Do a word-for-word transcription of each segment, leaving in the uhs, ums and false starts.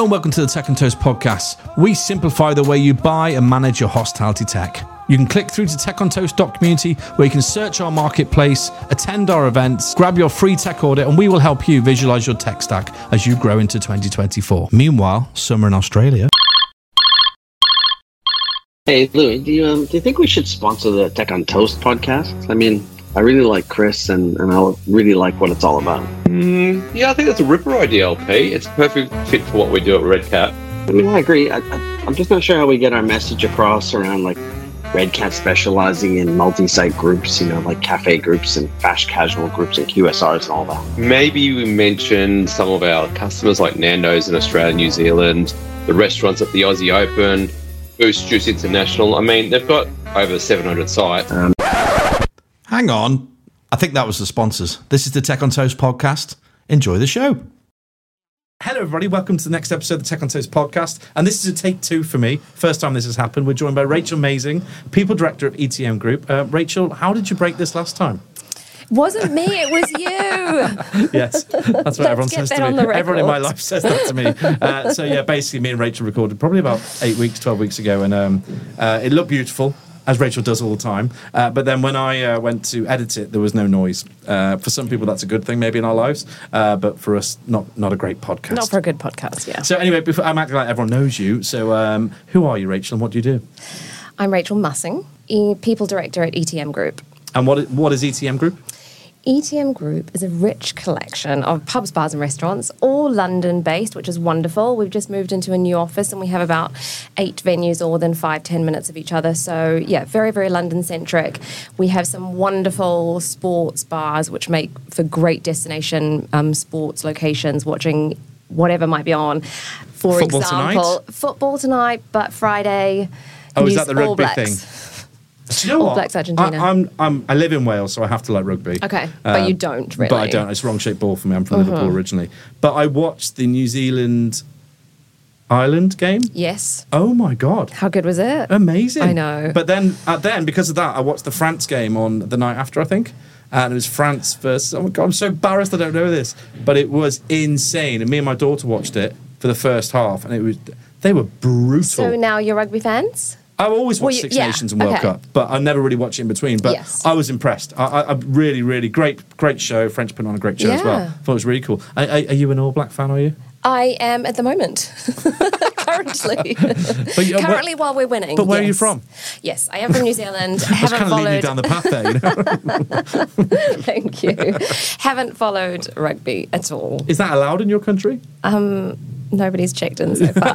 and welcome to the Tech and Toast podcast. We simplify the way you buy and manage your hospitality tech. You can click through to tech on toast dot community where you can search our marketplace, attend our events, grab your free tech audit, and we will help you visualize your tech stack as you grow into twenty twenty-four. Meanwhile, summer in Australia. Hey, Lou, do you, um, do you think we should sponsor the Tech on Toast podcast? I mean, I really like Chris, and, and I really like what it's all about. Mm, yeah, I think that's a ripper idea, L P. It's a perfect fit for what we do at Red Cat. I mean, I agree. I, I, I'm just not sure how we get our message across around, like, Red Cat specializing in multi-site groups, you know, like cafe groups and fast casual groups and Q S Rs and all that. Maybe we mention some of our customers like Nando's in Australia, New Zealand, the restaurants at the Aussie Open, Boost Juice International. I mean, they've got over seven hundred sites. Um, Hang on. I think that was the sponsors. This is the Tech on Toast podcast. Enjoy the show. Hello, everybody. Welcome to the next episode of the Tech on Toast podcast. And this is a take two for me. First time this has happened. We're joined by Rachel Mazing, People Director of E T M Group. Uh, Rachel, how did you break this last time? Wasn't me, it was you. Yes, that's what everyone says to me. Everyone in my life says that to me. Uh, so, yeah, basically, me and Rachel recorded probably about eight weeks, twelve weeks ago. And um, uh, it looked beautiful, as Rachel does all the time. Uh, but then when I uh, went to edit it, there was no noise. Uh, for some people, that's a good thing, maybe in our lives. Uh, but for us, not not a great podcast. Not for a good podcast, yeah. So anyway, before, I'm acting like everyone knows you. So um, who are you, Rachel, and what do you do? I'm Rachel Mussing, e- People Director at E T M Group. And what what is E T M Group? E T M Group is a rich collection of pubs, bars and restaurants, all London-based, which is wonderful. We've just moved into a new office and we have about eight venues all within five, ten minutes of each other. So, yeah, very, very London-centric. We have some wonderful sports bars, which make for great destination um, sports locations, watching whatever might be on. For Football example, tonight? Football tonight, but Friday. Oh, is News that the All rugby Blacks. thing? Do you know All what? Blacks Argentina. I, I'm, I'm, I live in Wales, so I have to like rugby. Okay, but you don't really. But I don't. It's wrong shaped ball for me. I'm from Liverpool originally. But I watched the New Zealand Ireland game. Yes. Oh my God. How good was it? Amazing. I know. But then, uh, then because of that, I watched the France game on the night after, I think. And it was France versus... Oh my God, I'm so embarrassed I don't know this. But it was insane. And me and my daughter watched it for the first half. And it was... They were brutal. So now you're rugby fans? I've always watched Well, you- Six yeah, Nations and World okay. Cup, but I never really watched it in between. But Yes. I was impressed. I, I, I really, really great, great show. French put on a great show as well. Yeah. Thought it was really cool. Are, are, are you an All Black fan? Are you? I am at the moment. Currently. But you- Currently while we're winning. But where are you yes. from? Yes, I am from New Zealand. I was Haven't kind of leading you followed. down the path there. You know? Thank you. Haven't followed rugby at all. Is that allowed in your country? Um, nobody's checked in so far.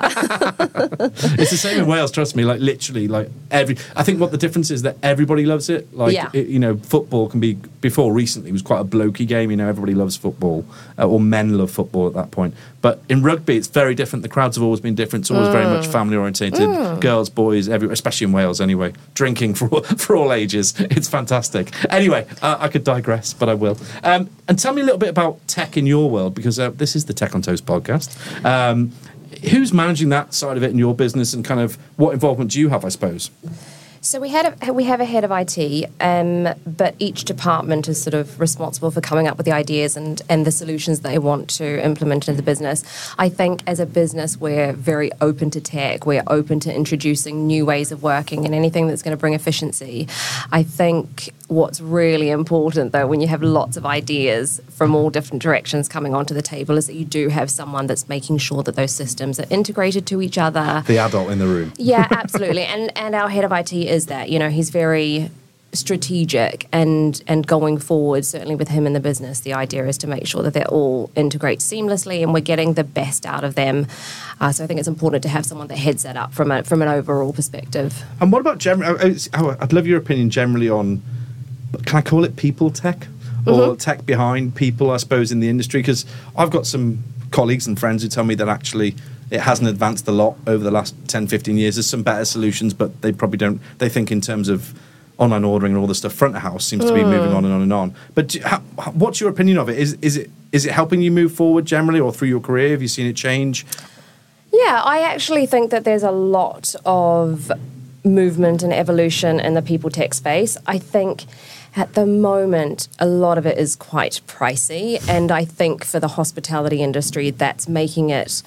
It's the same in Wales. Trust me. Like literally, like every. I think what the difference is that everybody loves it. Like Yeah. it, you know, football can be. Before recently, it was quite a blokey game. You know, everybody loves football, uh, or men love football at that point. But in rugby, it's very different. The crowds have always been different. It's always very much family orientated. Girls, boys, every, especially in Wales. Anyway, drinking for all, for all ages. It's fantastic. Anyway, uh, I could digress, but I will. Um, and tell me a little bit about tech in your world, because uh, this is the Tech on Toast podcast. Um, who's managing that side of it in your business, and kind of what involvement do you have, I suppose? So we had a, we have a head of I T, um, but each department is sort of responsible for coming up with the ideas and, and the solutions they want to implement into the business. I think as a business, we're very open to tech. We're open to introducing new ways of working and anything that's going to bring efficiency. I think what's really important, though, when you have lots of ideas from all different directions coming onto the table, is that you do have someone that's making sure that those systems are integrated to each other. The adult in the room. Yeah, absolutely. and and our head of I T is that, you know, he's very strategic, and and going forward, certainly with him in the business, the idea is to make sure that they all integrate seamlessly and we're getting the best out of them. Uh, so I think it's important to have someone that heads that up from a, from an overall perspective. And what about generally? I'd love your opinion generally on. Can I call it people tech, or Mm-hmm. tech behind people? I suppose in the industry, because I've got some colleagues and friends who tell me that actually it hasn't advanced a lot over the last ten, fifteen years. There's some better solutions, but they probably don't. They think in terms of online ordering and all the stuff. Front of house seems to be moving on and on and on. But do, how, what's your opinion of it? Is is it is it helping you move forward generally, or through your career? Have you seen it change? Yeah, I actually think that there's a lot of movement and evolution in the people tech space. I think at the moment, a lot of it is quite pricey. And I think for the hospitality industry, that's making it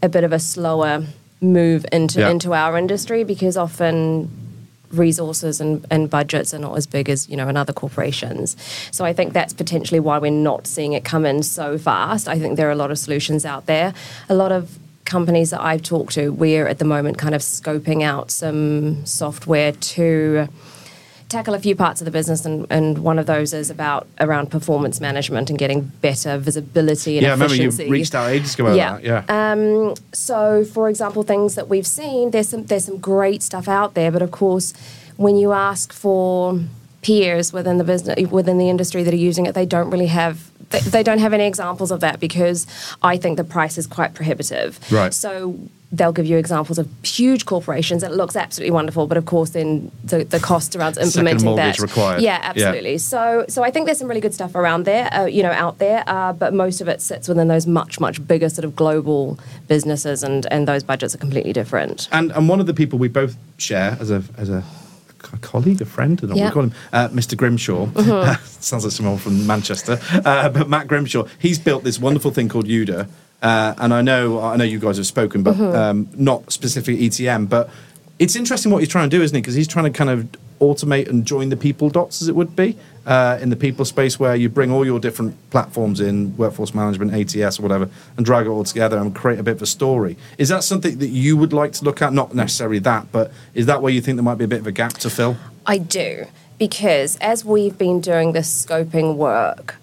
a bit of a slower move into Yeah. into our industry, because often resources and, and budgets are not as big as, you know, in other corporations. So I think that's potentially why we're not seeing it come in so fast. I think there are a lot of solutions out there. A lot of companies that I've talked to, we're at the moment kind of scoping out some software to tackle a few parts of the business, and, and one of those is about around performance management and getting better visibility and Yeah, I remember efficiency. you reached out ages ago about Yeah. that. Yeah. Um, so, for example, things that we've seen, there's some there's some great stuff out there, but of course, when you ask for peers within the business within the industry that are using it, they don't really have they, they don't have any examples of that, because I think the price is quite prohibitive. Right. So they'll give you examples of huge corporations, and it looks absolutely wonderful, but of course then the, the cost around implementing Second mortgage that. required. Yeah, absolutely. Yeah. So so I think there's some really good stuff around there, uh, you know, out there, uh, but most of it sits within those much, much bigger sort of global businesses, and, and those budgets are completely different. And and one of the people we both share as a as a, a colleague, a friend, I don't know Yeah. what we call him, uh, Mister Grimshaw. Mm-hmm. Sounds like someone from Manchester, uh, but Matt Grimshaw. He's built this wonderful thing called Uda, uh, and I know I know you guys have spoken, but Mm-hmm. um, not specifically E T M. But it's interesting what he's trying to do, isn't he? Because he's trying to kind of automate and join the people dots, as it would be, uh, in the people space, where you bring all your different platforms in, workforce management, A T S or whatever, and drag it all together and create a bit of a story. Is that something that you would like to look at? Not necessarily that, but is that where you think there might be a bit of a gap to fill? I do, because as we've been doing this scoping work,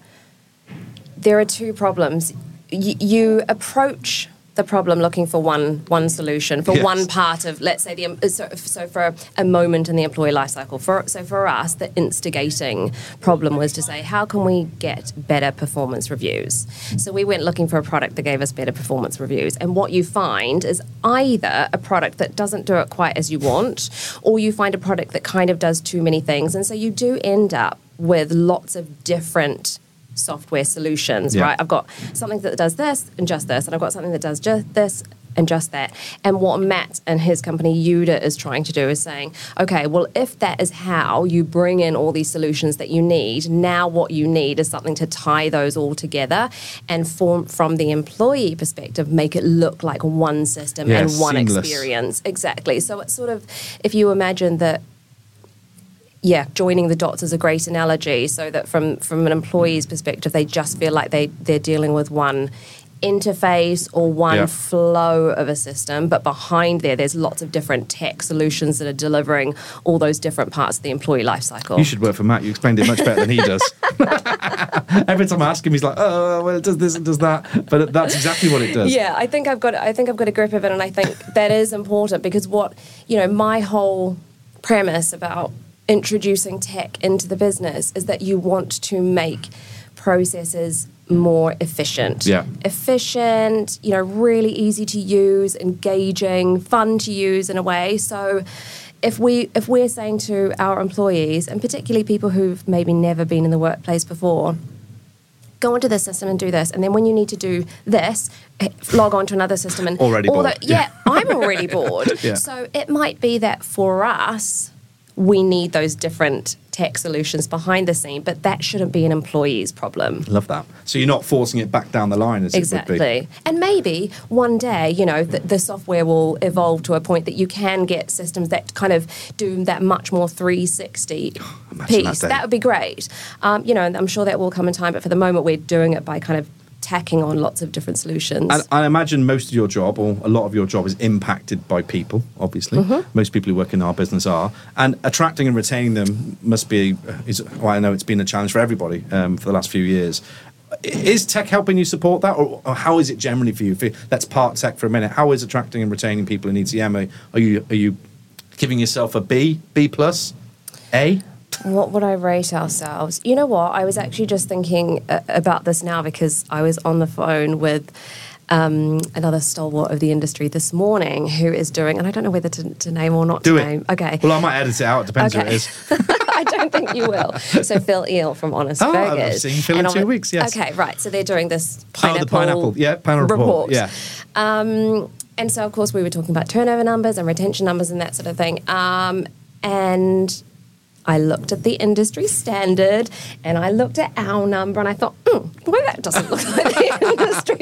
there are two problems. Y- you approach the problem looking for one one solution for Yes. one part of, let's say, the um, so, so for a moment in the employee life cycle. For so for us, the instigating problem was to say, how can we get better performance reviews? So we went looking for a product that gave us better performance reviews, and what you find is either a product that doesn't do it quite as you want, or you find a product that kind of does too many things, and so you do end up with lots of different software solutions, Yeah. right? I've got something that does this and just this, and I've got something that does just this and just that. And what Matt and his company Uda is trying to do is saying, okay, well, if that is how you bring in all these solutions that you need, now what you need is something to tie those all together and form, from the employee perspective, make it look like one system Yeah, and one seamless. experience. Exactly. So it's sort of, if you imagine that, yeah, joining the dots is a great analogy, so that from, from an employee's perspective, they just feel like they, they're dealing with one interface or one Yeah. flow of a system, but behind there, there's lots of different tech solutions that are delivering all those different parts of the employee life cycle. You should work for Matt. You explained it much better than he does. Every time I ask him, he's like, "Oh, well, it does this and does that," but that's exactly what it does. Yeah, I think I've got I think I've got a grip of it, and I think that is important, because what, you know, my whole premise about introducing tech into the business is that you want to make processes more efficient. Yeah. Efficient, you know, really easy to use, engaging, fun to use in a way. So if we if we're saying to our employees, and particularly people who've maybe never been in the workplace before, go into this system and do this, and then when you need to do this, eh, log on to another system and Already all bored. that- yeah, I'm already bored. Yeah. So it might be that for us, we need those different tech solutions behind the scene, but that shouldn't be an employee's problem. Love that. So you're not forcing it back down the line, as it would be. Exactly. And maybe one day, you know, the, the software will evolve to a point that you can get systems that kind of do that much more three sixty Imagine piece. that day. That would be great. Um, you know, and I'm sure that will come in time, but for the moment, we're doing it by kind of tacking on lots of different solutions. And I imagine most of your job, or a lot of your job, is impacted by people, obviously. Mm-hmm. Most people who work in our business are. And attracting and retaining them must be, is, well, I know it's been a challenge for everybody um, for the last few years. I- Is tech helping you support that? Or, or how is it generally for you? If you- Let's part tech for a minute. How is attracting and retaining people in E T M? Are, are you are you giving yourself a B, B plus, A? What would I rate ourselves? You know what? I was actually just thinking uh, about this now, because I was on the phone with um, another stalwart of the industry this morning who is doing, and I don't know whether to, to name or not Do to it. name. Okay. Well, I might edit it out. It depends who it Okay. is. I don't think you will. So Phil Eel from Honest Oh, I've Burgers. seen Phil in And two on- weeks, yes. Okay, right. So they're doing this Oh, pineapple, the pineapple. Yeah, pineapple report. report. Yeah. Um, and so, of course, we were talking about turnover numbers and retention numbers and that sort of thing. Um, and I looked at the industry standard, and I looked at our number, and I thought, hmm, well, that doesn't look like the industry standard. That's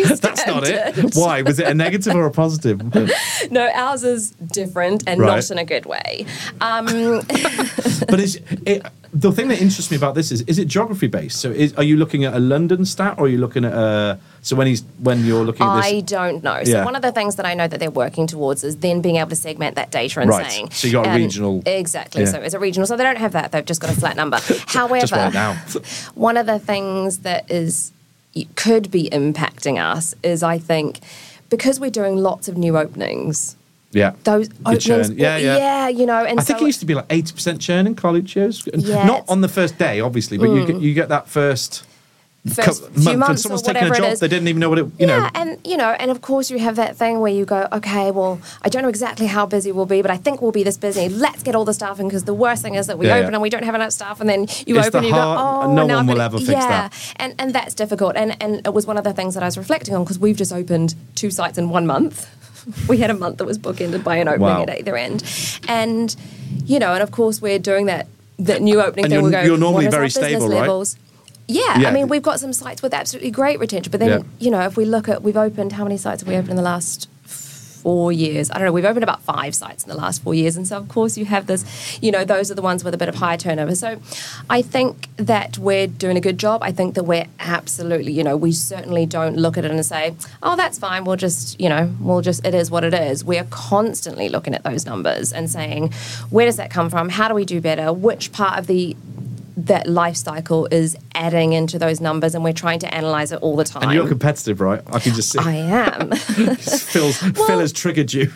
not it. Why? Was it a negative or a positive? No, ours is different and Right. not in a good way. Um, But is it, the thing that interests me about this is, is it geography based? So is, are you looking at a London stat or are you looking at a, so when he's, when you're looking at this? I don't know. So Yeah. one of the things that I know that they're working towards is then being able to segment that data and Right. saying... So you got a um, regional- Exactly. Yeah. So it's a regional. So they don't have that. They've just got a flat number. However, Just write it down. one of the things that is could be impacting us is, I think, because we're doing lots of new openings... Yeah. Those Your openings, churn. Yeah, yeah. yeah, you know, and I think so it used to be like eighty percent churn in college years. Yeah, Not it's- on the first day, obviously, but you get you get that first, first cou- few month when months someone's or taking a whatever it job, is. they didn't even know what it, you yeah, know. and you know, and of course you have that thing where you go, okay, well, I don't know exactly how busy we'll be, but I think we'll be this busy. Let's get all the staff in because the worst thing is that we Yeah, open yeah. and we don't have enough staff, and then you It's open the and you hard- go, oh, no now one I've will gotta- ever fix yeah. that. and and that's difficult. And and it was one of the things that I was reflecting on because we've just opened two sites in one month. We had a month that was bookended by an opening Wow. at either end, and you know, and of course we're doing that that new opening And thing. you're- We go, you're normally what is very our business stable, right? levels? Yeah, Yeah. I mean, we've got some sites with absolutely great retention, but then, Yeah. you know, if we look at, we've opened, how many sites have we opened in the last four years? I don't know, we've opened about five sites in the last four years. And so, of course, you have this, you know, those are the ones with a bit of higher turnover. So I think that we're doing a good job. I think that we're absolutely, you know, we certainly don't look at it and say, oh, that's fine, we'll just, you know, we'll just, it is what it is. We're constantly looking at those numbers and saying, where does that come from? How do we do better? Which part of the that life cycle is adding into those numbers, and we're trying to analyze it all the time. And you're competitive, right? I can just see. I am. Phil's, Phil has triggered you.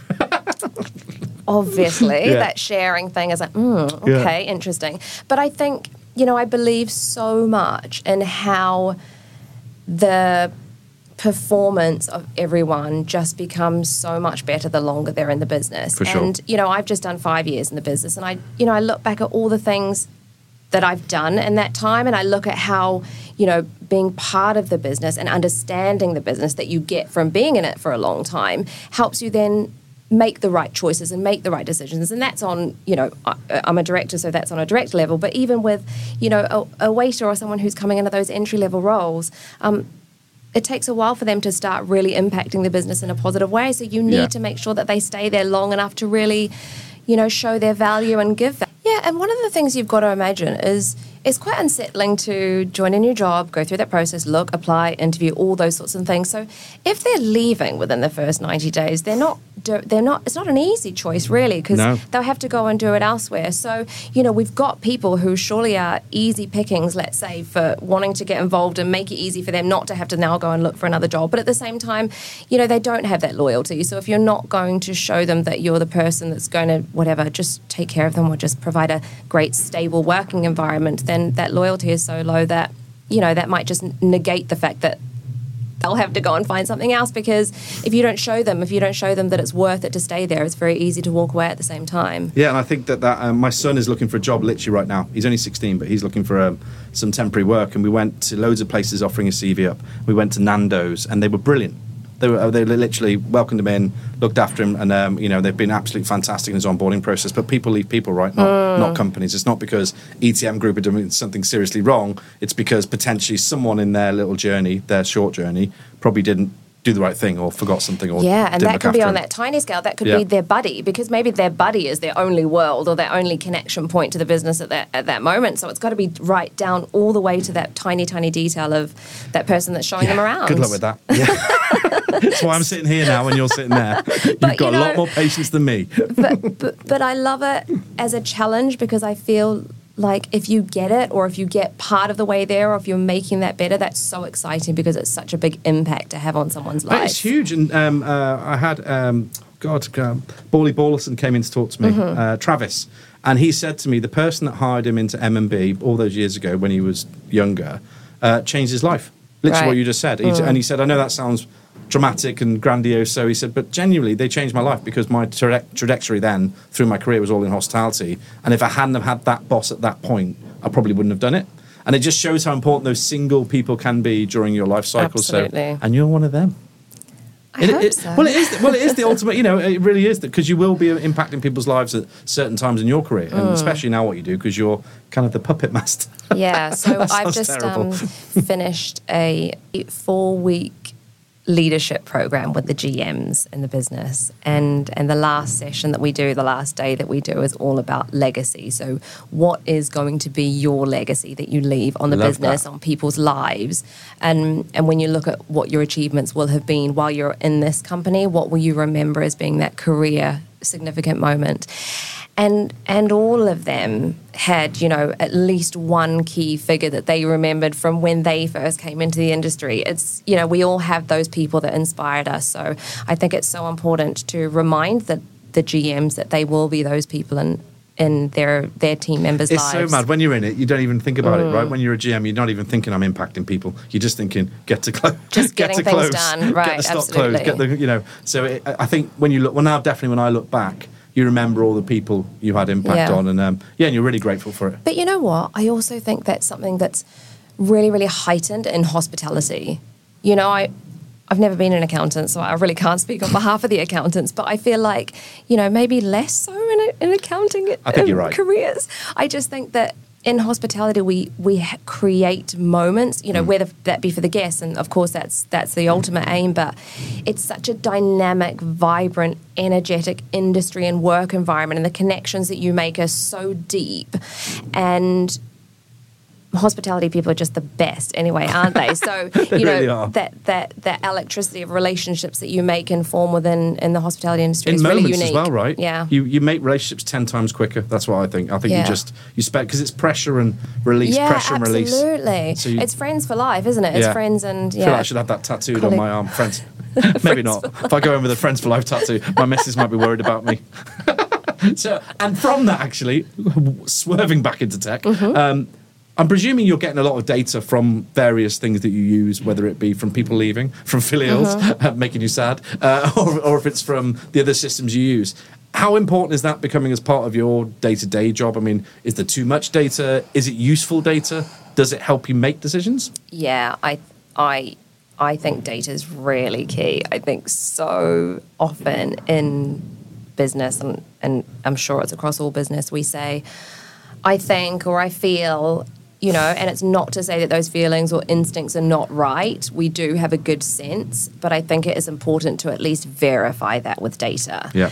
Obviously, Yeah. that sharing thing is like, mm, Yeah. okay, interesting. But I think, you know, I believe so much in how the performance of everyone just becomes so much better the longer they're in the business. For sure. And, you know, I've just done five years in the business, and I, you know, I look back at all the things that I've done in that time, and I look at how, you know, being part of the business and understanding the business that you get from being in it for a long time helps you then make the right choices and make the right decisions. And that's on, you know, I- I'm a director, so that's on a direct level. But even with, you know, a, a waiter or someone who's coming into those entry level roles, um, it takes a while for them to start really impacting the business in a positive way. So you need Yeah. to make sure that they stay there long enough to really, you know, show their value and give value. Yeah, and one of the things you've got to imagine is it's quite unsettling to join a new job, go through that process, look, apply, interview, all those sorts of things. So if they're leaving within the first ninety days, they're not, they're not, it's not an easy choice really, because No. they'll have to go and do it elsewhere. So, you know, we've got people who surely are easy pickings, let's say, for wanting to get involved and make it easy for them not to have to now go and look for another job. But at the same time, you know, they don't have that loyalty. So if you're not going to show them that you're the person that's going to, whatever, just take care of them or just provide a great, stable working environment, then that loyalty is so low that, you know, that might just negate the fact that they'll have to go and find something else, because if you don't show them, if you don't show them that it's worth it to stay there, it's very easy to walk away at the same time. Yeah, and I think that, that um, my son is looking for a job literally right now. He's only sixteen, but he's looking for um, some temporary work. And we went to loads of places offering his C V up. We went to Nando's, and they were brilliant. They were they literally welcomed him in, looked after him, and um, you know, they've been absolutely fantastic in his onboarding process. But people leave people, right? Not Mm. not companies. It's not because E T M Group are doing something seriously wrong. It's because potentially someone in their little journey, their short journey, probably didn't do the right thing or forgot something. Or Yeah, and didn't that look could be after on him. that tiny scale. That could Yeah. be their buddy, because maybe their buddy is their only world or their only connection point to the business at that at that moment. So it's got to be right down all the way to that tiny, tiny detail of that person that's showing them around. Good luck with that. Yeah. That's why I'm sitting here now and you're sitting there. You've But, got you a lot know- more patience than me. but, but but I love it as a challenge, because I feel like if you get it, or if you get part of the way there, or if you're making that better, that's so exciting, because it's such a big impact to have on someone's life. It's huge. And um, uh, I had, um, God, um, Bawley Ballison came in to talk to me, Mm-hmm. uh, Travis. And he said to me, the person that hired him into M and B all those years ago when he was younger uh, changed his life. Literally Right. what you just said. He, And he said, I know that sounds dramatic and grandiose. So he said, but genuinely, they changed my life, because my tra- trajectory then through my career was all in hospitality. And if I hadn't have had that boss at that point, I probably wouldn't have done it. And it just shows how important those single people can be during your life cycle. Absolutely. So, and you're one of them. I It- hope it- so. Well, it is. Well, it is the ultimate. You know, it really is, because you will be impacting people's lives at certain times in your career, and especially now what you do, because you're kind of the puppet master. Yeah, so That I've sounds just terrible. um, finished a four-week leadership program with the G Ms in the business, and and the last session that we do, the last day that we do, is all about legacy. So what is going to be your legacy that you leave on the Love business, that. on people's lives? And and when you look at what your achievements will have been while you're in this company, what will you remember as being that career significant moment? And and all of them had, you know, at least one key figure that they remembered from when they first came into the industry. It's, you know, we all have those people that inspired us. So I think it's so important to remind the, the G Ms that they will be those people in, in their their team members' It's lives. so mad. When you're in it, you don't even think about Mm. it, right? When you're a G M, you're not even thinking I'm impacting people. You're just thinking get to close, Just get getting to things close, done. Right, get the stock absolutely. closed, get the, you know. So it, I think when you look, well, now definitely when I look back, you remember all the people you had impact Yeah. on, and um, yeah, and you're really grateful for it. But you know what? I also think that's something that's really, really heightened in hospitality. You know, I, I've never been an accountant, so I really can't speak on behalf of the accountants, but I feel like, you know, maybe less so in, in accounting I think um, you're right. careers. I just think that in hospitality, we we ha- create moments, you know, Mm. whether that be for the guests, and of course that's that's the ultimate aim. But it's such a dynamic, vibrant, energetic industry and work environment, and the connections that you make are so deep. And hospitality people are just the best anyway, aren't they? So you really know are. that that that electricity of relationships that you make and form within in the hospitality industry In is moments really unique as well, right? Yeah. You you make relationships ten times quicker. That's what I think. I think Yeah. you just you spend because it's pressure and release, Yeah, pressure and release. absolutely. So you- It's friends for life, isn't it? It's Yeah. friends and I feel like I yeah. should have that tattooed Colleague. on my arm. Friends, maybe not. If I go in with a Friends for Life tattoo, my missus might be worried about me. So, and from that, actually, swerving back into tech, Mm-hmm. um, I'm presuming you're getting a lot of data from various things that you use, whether it be from people leaving, from filials, Mm-hmm. uh, making you sad, uh, or, or if it's from the other systems you use. How important is that becoming as part of your day-to-day job? I mean, is there too much data? Is it useful data? Does it help you make decisions? Yeah, I, I, I think data is really key. I think so often in business, and, and I'm sure it's across all business, we say, I think or I feel, you know, and it's not to say that those feelings or instincts are not right. We do have a good sense, but I think it is important to at least verify that with data. Yeah.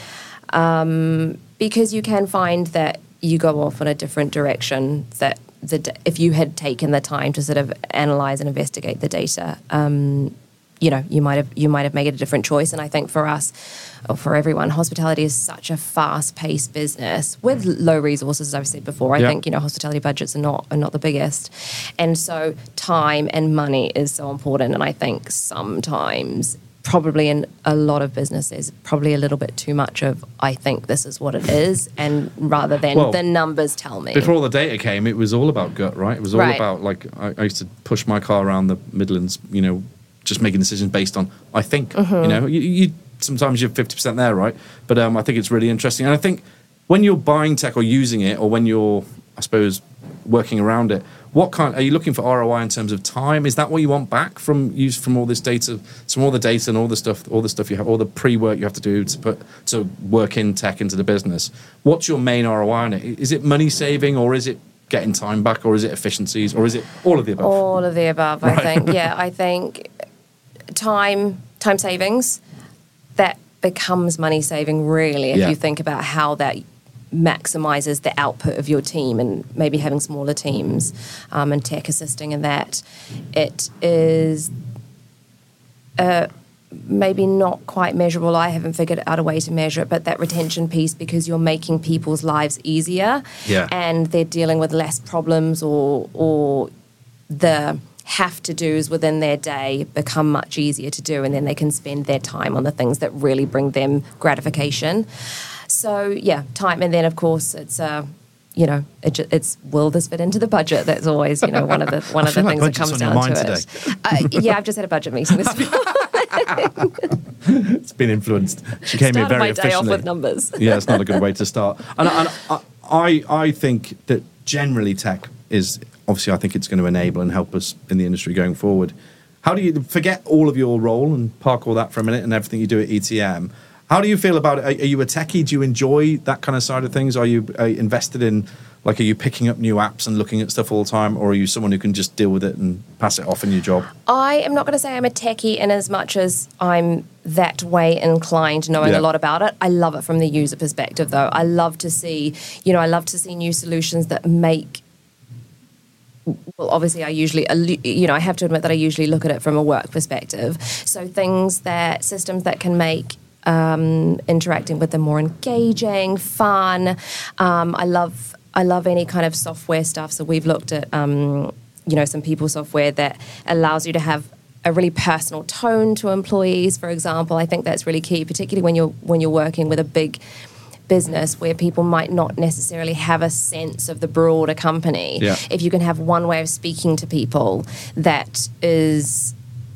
Because you can find that you go off in a different direction that the d- if you had taken the time to sort of analyze and investigate the data, um, you know, you might have you might have made a different choice. And I think for us, or for everyone, hospitality is such a fast-paced business with low resources, as I've said before. I Yeah. think, you know, hospitality budgets are not are not the biggest, and so time and money is so important. And I think sometimes, probably in a lot of businesses, probably a little bit too much of I think this is what it is, and rather than Well, the numbers tell me. Before all the data came, it was all about gut, right? It was all Right. about, like, I, I used to push my car around the Midlands, you know, just making decisions based on, I think, Mm-hmm. you know, you, you sometimes you're fifty percent there, right? But um, I think it's really interesting. And I think when you're buying tech or using it, or when you're, I suppose, working around it, what kind, are you looking for R O I in terms of time? Is that what you want back from use from all this data, from all the data and all the stuff, all the stuff you have, all the pre-work you have to do to put, to work in tech into the business? What's your main R O I on it? Is it money saving, or is it getting time back, or is it efficiencies, or is it all of the above? All of the above, I think. Yeah, I think time time savings, that becomes money saving really if Yeah. you think about how that maximizes the output of your team, and maybe having smaller teams um, and tech assisting in that. It is uh, maybe not quite measurable. I haven't figured out a way to measure it, but that retention piece, because you're making people's lives easier Yeah. and they're dealing with less problems, or or the have to do's within their day become much easier to do, and then they can spend their time on the things that really bring them gratification. So yeah, time, and then of course it's uh, you know it, ju- it's will this fit into the budget? That's always, you know, one of the one I of the feel like things that budget's comes on your down to mind it. Uh, yeah, I've just had a budget meeting this week. It's been influenced. She came here Started very my day off efficiently. with numbers. Yeah, it's not a good way to start. And, and I, I, I think that generally tech is, obviously, I think it's going to enable and help us in the industry going forward. How do you forget all of your role and park all that for a minute and everything you do at E T M? How do you feel about it? Are, are you a techie? Do you enjoy that kind of side of things? Are you uh, invested in Like, are you picking up new apps and looking at stuff all the time, or are you someone who can just deal with it and pass it off in your job? I am not going to say I'm a techie in as much as I'm that way inclined, knowing Yeah. a lot about it. I love it from the user perspective, though. I love to see, you know, I love to see new solutions that make. Well, obviously, I usually, you know, I have to admit that I usually look at it from a work perspective. So things that, systems that can make um, interacting with them more engaging, fun. Um, I love, I love any kind of software stuff. So we've looked at, um, you know, some people software that allows you to have a really personal tone to employees, for example. I think that's really key, particularly when you're when you're working with a big business where people might not necessarily have a sense of the broader company. Yeah. If you can have one way of speaking to people that is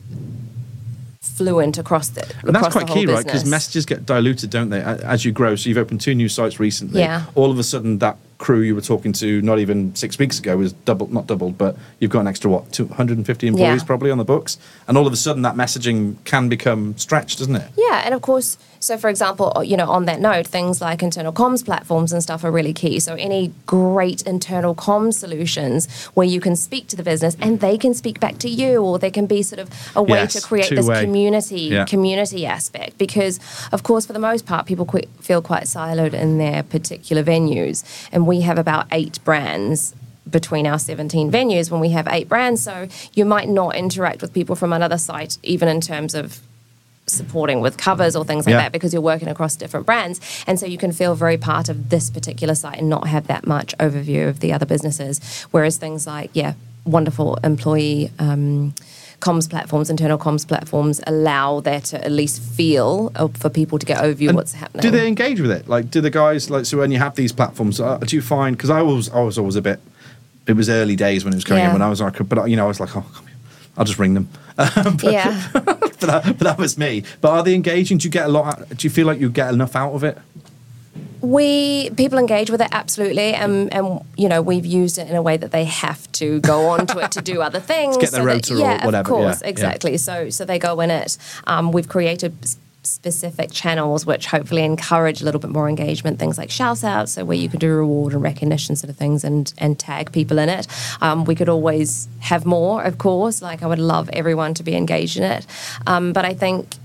fluent across the And that's across quite the whole key, right? Because business. messages get diluted, don't they, a- as you grow? So you've opened two new sites recently. Yeah. All of a sudden, that crew you were talking to not even six weeks ago was doubled, not doubled, but you've got an extra, what, two hundred fifty employees Yeah. probably on the books? And all of a sudden, that messaging can become stretched, doesn't it? Yeah, and of course, so for example, you know, on that note, things like internal comms platforms and stuff are really key. So any great internal comms solutions where you can speak to the business and they can speak back to you, or there can be sort of a way Yes, to create this two-way. community Yeah. community aspect. Because, of course, for the most part, people qu- feel quite siloed in their particular venues, and we have about eight brands between our seventeen venues when we have eight brands. So you might not interact with people from another site, even in terms of supporting with covers or things like Yeah. that, because you're working across different brands. And so you can feel very part of this particular site and not have that much overview of the other businesses. Whereas things like, yeah, wonderful employee um, comms platforms, internal comms platforms allow there to at least feel uh, for people to get overview And what's happening. Do they engage with it? Like, do the guys, like, so when you have these platforms, uh, do you find, because I was, I was always a bit, it was early days when it was coming Yeah. in, when I was like, but, you know, I was like, oh, come here, I'll just ring them. Um, but, Yeah. but, that, but that was me. But are they engaging? Do you get a lot, out- do you feel like you get enough out of it? We people engage with it absolutely, and and you know we've used it in a way that they have to go onto it to do other things. get their so that- rota or yeah, whatever, of course, yeah, yeah. exactly. So so they go in it. Um, we've created s- specific channels which hopefully encourage a little bit more engagement. Things like shout outs, so where you could do reward and recognition sort of things, and and tag people in it. Um, we could always have more, of course. Like I would love everyone to be engaged in it, um, but I think.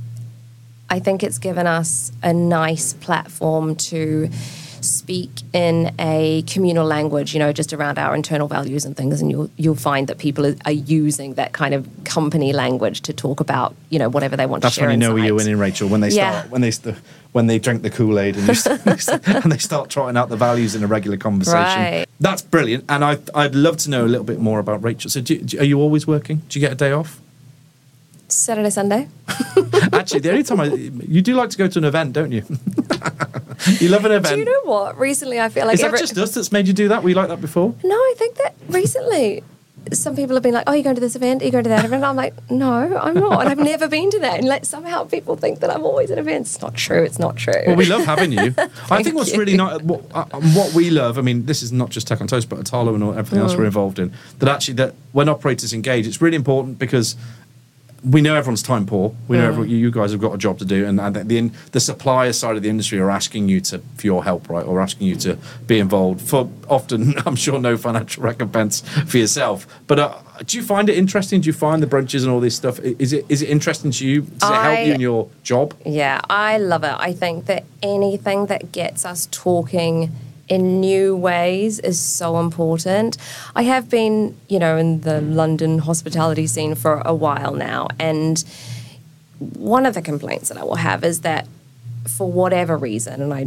I think it's given us a nice platform to speak in a communal language, you know, just around our internal values and things. And you'll you'll find that people are, are using that kind of company language to talk about, you know, whatever they want That's to share. when you know inside. you're winning, Rachel. When they start, Yeah. when they st- when they drink the Kool-Aid and, you st- and they start trotting out the values in a regular conversation. Right. That's brilliant. And I, I'd love to know a little bit more about Rachel. So, do, do, are you always working? Do you get a day off? Saturday, Sunday. Actually, the only time I, you do like to go to an event, don't you? You love an event. Do you know what? Recently, I feel like Is that every- just us that's made you do that? Were you like that before? No, I think that recently some people have been like, oh, you're going to this event, are you going to that event? And I'm like, no, I'm not. And I've never been to that. And like somehow people think that I'm always at events. It's not true. It's not true. Well, we love having you. I think what's you. really nice, what, uh, what we love, I mean, this is not just Tech on Toast, but Atalo and all, everything else we're involved in, that actually that when operators engage, it's really important because we know everyone's time poor. We know everyone, you guys have got a job to do, and, and the the supplier side of the industry are asking you to for your help, right, or asking you to be involved for often, I'm sure, no financial recompense for yourself. But uh, do you find it interesting? Do you find the brunches and all this stuff? Is it is it interesting to you? Does it help I- you in your job? Yeah, I love it. I think that anything that gets us talking in new ways is so important. I have been, you know, in the London hospitality scene for a while now, and one of the complaints that I will have is that for whatever reason, and I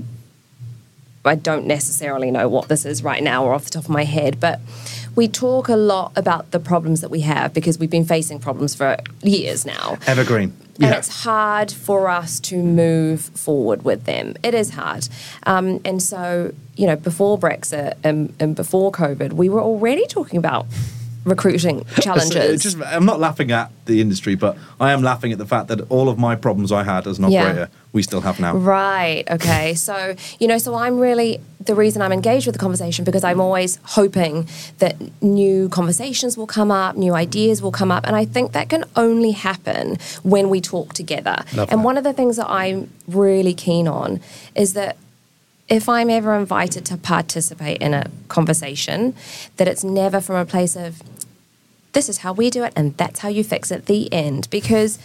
I don't necessarily know what this is right now or off the top of my head, but we talk a lot about the problems that we have because we've been facing problems for years now. Evergreen. And Yeah. it's hard for us to move forward with them. It is hard. Um, and so, you know, before Brexit and, and before COVID, we were already talking about recruiting challenges. It's just, I'm not laughing at the industry, but I am laughing at the fact that all of my problems I had as an Yeah. operator, we still have now. Right. Okay. So, you know, so I'm really the reason I'm engaged with the conversation because I'm always hoping that new conversations will come up, new ideas will come up. And I think that can only happen when we talk together. Love and that. one of the things that I'm really keen on is that if I'm ever invited to participate in a conversation, that it's never from a place of, this is how we do it and that's how you fix it, the end. Because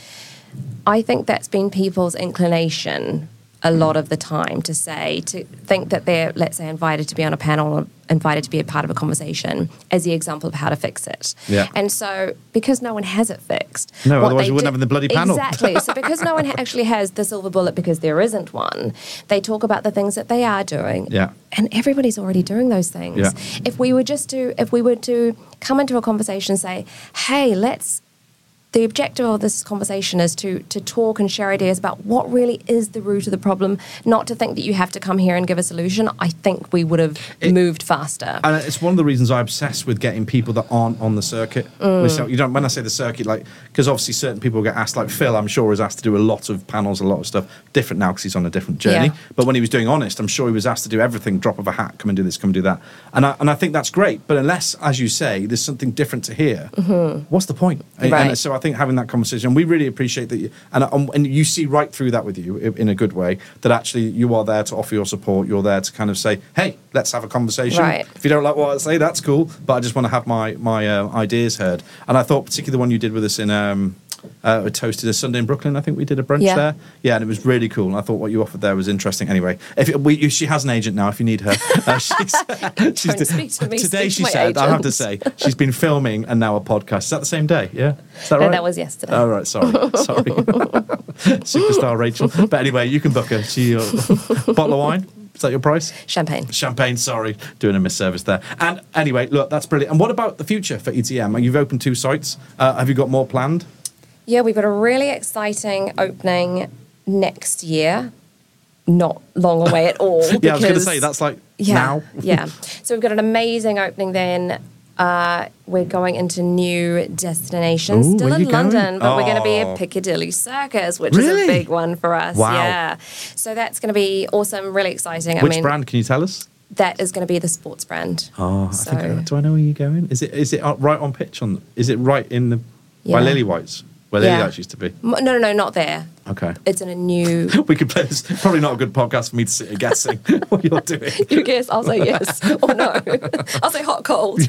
I think that's been people's inclination a lot of the time, to say, to think that they're, let's say, invited to be on a panel or invited to be a part of a conversation as the example of how to fix it. Yeah. And so, because no one has it fixed. No, what otherwise they you wouldn't do- have the bloody panel. Exactly. So because no one ha- actually has the silver bullet, because there isn't one, they talk about the things that they are doing. Yeah. And everybody's already doing those things. Yeah. If we were just to, if we were to come into a conversation and say, hey, let's, the objective of this conversation is to to talk and share ideas about what really is the root of the problem, not to think that you have to come here and give a solution. I think we would have It- moved faster. And it's one of the reasons I obsess with getting people that aren't on the circuit. Mm. So you don't. When I say the circuit, like, because obviously certain people get asked, like Phil, I'm sure is asked to do a lot of panels, a lot of stuff. Different now because he's on a different journey. Yeah. But when he was doing Honest, I'm sure he was asked to do everything. Drop of a hat, come and do this, come and do that. And I, and I think that's great. But unless, as you say, there's something different to hear, what's the point? And- Right. And so I think having that conversation, we really appreciate that, you, and um, and you see right through that with you in, in a good way. That actually you are there to offer your support. You're there to kind of say, hey, let's have a conversation. Right. If you don't like what I say, that's cool. But I just want to have my my uh, ideas heard. And I thought particularly the one you did with us in um, uh, we toasted a Sunday in Brooklyn. I think we did a brunch Yeah. there. Yeah, and it was really cool. And I thought what you offered there was interesting. Anyway, if it, we, you, she has an agent now. If you need her, uh, she's, she's Don't speak to me, today. speak to She my said, I have to agent. say, she's been filming and now a podcast. Is that the same day? Yeah, is that No, right? that was yesterday. Oh right, sorry, sorry. Superstar Rachel. But anyway, you can book her. She uh, bottle of wine. Is that your price? Champagne. Champagne, sorry, doing a misservice there. And anyway, look, that's brilliant. And what about the future for E T M? You've opened two sites. Uh, have you got more planned? Yeah, we've got a really exciting opening next year. Not long away at all. Yeah, I was going to because- say, that's like yeah, now. yeah. So we've got an amazing opening then. Uh, we're going into new destinations, Ooh, still where in you going? London, but we're going to be Oh. at Piccadilly Circus, which Really? is a big one for us. Wow. Yeah. So that's going to be awesome, really exciting. I Which mean, brand, can you tell us? that is going to be the sports brand. Oh, I So- think I, do I know where you're going? Is it is it uh, right on pitch? On Is it right in the, by Yeah. Lily White's? Where Lily Yeah. White's used to be? M- No, no, no, not there. Okay. It's in a new. We could play this. Probably not a good podcast for me to sit here guessing what you're doing. You guess, I'll say yes or no. I'll say hot, cold.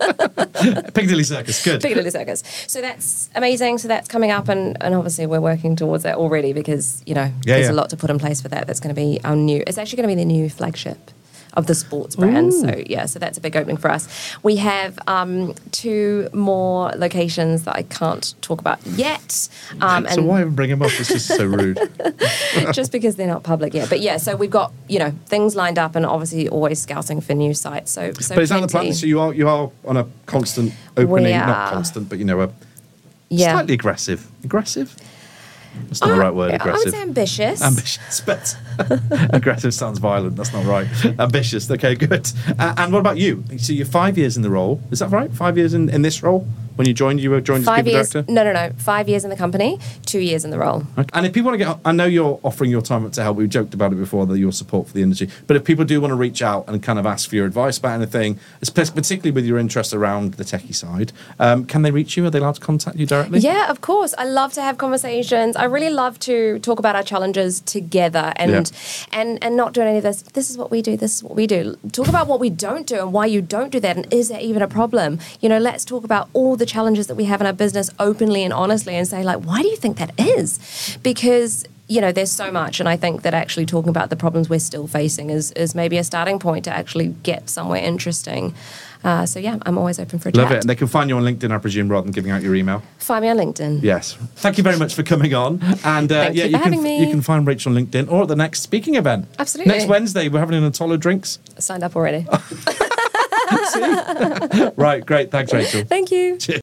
Piccadilly Circus, good. Piccadilly Circus. So that's amazing. So that's coming up, and, and obviously we're working towards that already because, you know, Yeah, there's yeah. a lot to put in place for that. That's going to be our new, it's actually going to be the new flagship of the sports brand. So yeah, so that's a big opening for us. We have um, two more locations that I can't talk about yet. Um, So why even bring him up? It's just so rude. just because they're not public yet. But yeah, so we've got, you know, things lined up and obviously always scouting for new sites. So, so But is that the plenty. plan? So you are you are on a constant opening, We not are. constant, but you know, a Yeah. slightly aggressive. Aggressive? That's not the Uh, right word. I would Aggressive. say ambitious. Ambitious, but aggressive sounds violent. That's not right. Ambitious. Okay, good. Uh, and what about you? So you're five years in the role. Is that right? Five years in, in this role? When you joined, you were joined as Five people years. director? No, no, no. Five years in the company, two years in the role. Okay. And if people want to get, I know you're offering your time up to help. We joked about it before, that your support for the industry. But if people do want to reach out and kind of ask for your advice about anything, espe- particularly with your interest around the techie side, um, can they reach you? Are they allowed to contact you directly? Yeah, of course. I love to have conversations. I really love to talk about our challenges together and Yeah. and and not doing any of this. This is what we do. This is what we do. Talk about what we don't do and why you don't do that. And is there even a problem? You know, let's talk about all the challenges that we have in our business openly and honestly, and say like, why do you think that is? Because you know, there's so much, and I think that actually talking about the problems we're still facing is is maybe a starting point to actually get somewhere interesting. Uh, so yeah, I'm always open for a Love chat. it. And they can find you on LinkedIn, I presume, rather than giving out your email. Find me on LinkedIn. Yes. Thank you very much for coming on. And uh, Thank yeah, you for can having me. you can find Rachel on LinkedIn or at the next speaking event. Absolutely. Next Wednesday, we're having an Atolo drinks. Signed up already. Right, great. Thanks, Rachel. Thank you. Cheers.